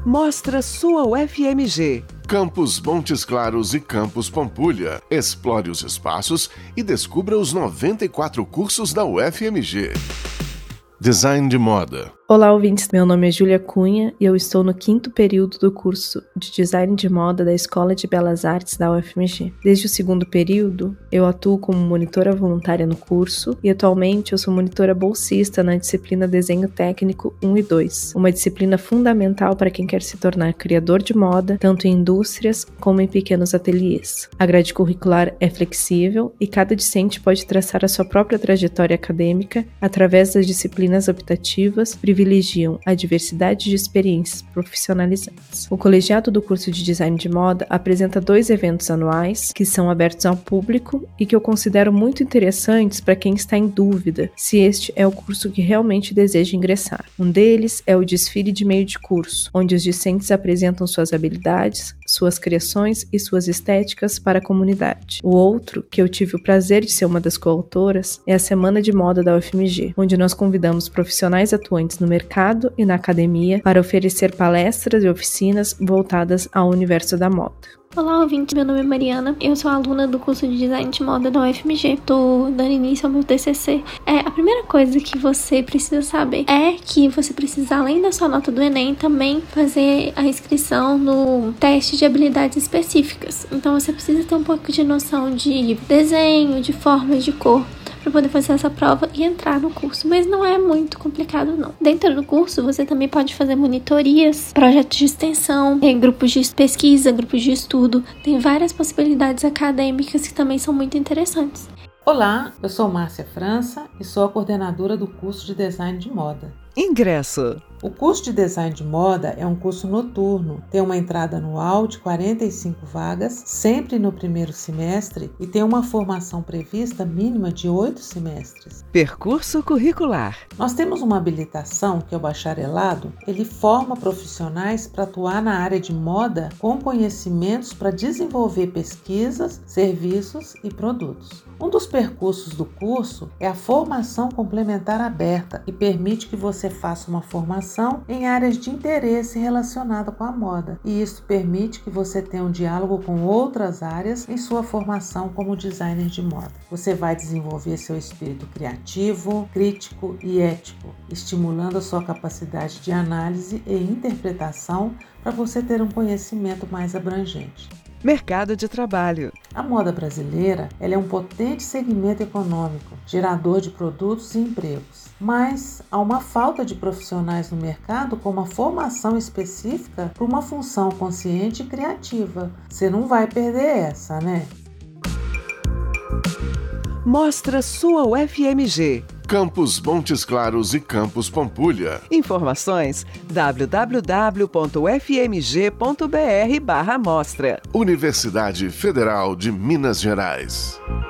Mostra sua UFMG. Campus Montes Claros e Campus Pampulha. Explore os espaços e descubra os 94 cursos da UFMG. Design de moda. Olá, ouvintes. Meu nome é Júlia Cunha e eu estou no 5º período do curso de Design de Moda da Escola de Belas Artes da UFMG. Desde o 2º período, eu atuo como monitora voluntária no curso e atualmente eu sou monitora bolsista na disciplina Desenho Técnico 1 e 2, uma disciplina fundamental para quem quer se tornar criador de moda, tanto em indústrias como em pequenos ateliês. A grade curricular é flexível e cada discente pode traçar a sua própria trajetória acadêmica através das disciplinas optativas, privilegiam a diversidade de experiências profissionalizantes. O colegiado do curso de Design de Moda apresenta 2 eventos anuais que são abertos ao público e que eu considero muito interessantes para quem está em dúvida se este é o curso que realmente deseja ingressar. Um deles é o desfile de meio de curso, onde os discentes apresentam suas habilidades, suas criações e suas estéticas para a comunidade. O outro, que eu tive o prazer de ser uma das coautoras, é a Semana de Moda da UFMG, onde nós convidamos profissionais atuantes no mercado e na academia para oferecer palestras e oficinas voltadas ao universo da moda. Olá, ouvintes. Meu nome é Mariana. Eu sou aluna do curso de Design de Moda da UFMG. Estou dando início ao meu TCC. A primeira coisa que você precisa saber é que você precisa, além da sua nota do Enem, também fazer a inscrição no teste de habilidades específicas. Então, você precisa ter um pouco de noção de desenho, de formas, de cor, para poder fazer essa prova e entrar no curso, mas não é muito complicado não. Dentro do curso você também pode fazer monitorias, projetos de extensão, grupos de pesquisa, grupos de estudo, tem várias possibilidades acadêmicas que também são muito interessantes. Olá, eu sou Márcia França e sou a coordenadora do curso de Design de Moda. Ingresso. O curso de Design de Moda é um curso noturno, tem uma entrada anual de 45 vagas, sempre no primeiro semestre, e tem uma formação prevista mínima de 8 semestres. Percurso curricular. Nós temos uma habilitação, que é o bacharelado, ele forma profissionais para atuar na área de moda com conhecimentos para desenvolver pesquisas, serviços e produtos. Um dos percursos do curso é a formação complementar aberta, que permite que você faça uma formação em áreas de interesse relacionada com a moda, e isso permite que você tenha um diálogo com outras áreas em sua formação como designer de moda. Você vai desenvolver seu espírito criativo, crítico e ético, estimulando a sua capacidade de análise e interpretação para você ter um conhecimento mais abrangente. Mercado de trabalho. A moda brasileira ela é um potente segmento econômico, gerador de produtos e empregos. Mas há uma falta de profissionais no mercado com uma formação específica para uma função consciente e criativa. Você não vai perder essa, né? Mostra sua UFMG. Campus Montes Claros e Campus Pampulha. Informações www.ufmg.br/mostra. Universidade Federal de Minas Gerais.